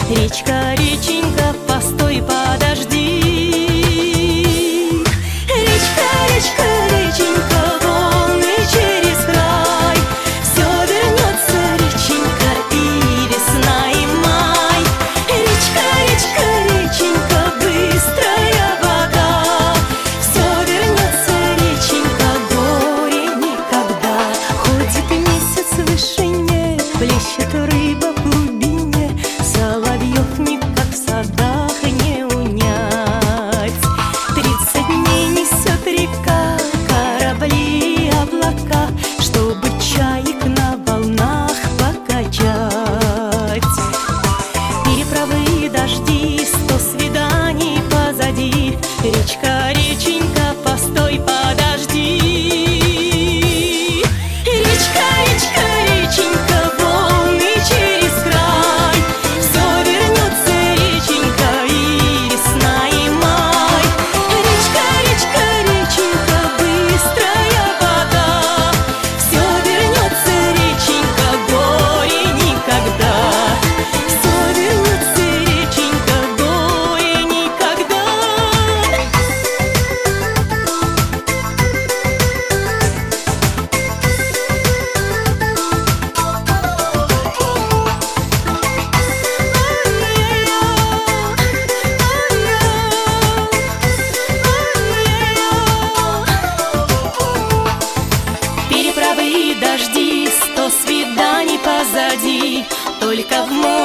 Речка, реченька, постой, подожди. Речка, речка, реченька, волны через край. Все вернется, реченька, и весна, и май. Речка, речка, реченька, быстрая вода. Все вернется, реченька, горе никогда. Ходит месяц в вышине, плещет рыба в глубине. Соловьев никак в садах не унять. 30 дней несет река, корабли и облака, чтобы чаек на волнах покачать. Переправы и дожди, 100 свиданий позади. Речка, реченька, постой, подожди. Речка, речка, реченька, волны через край. Все вернется, реченька, и весна, и май. Речка, речка, реченька, быстрая вода. Все вернется, реченька, горе никогда. Все вернется, реченька, горе никогда. Переправы и дожди, 100 свиданий позади. Только в море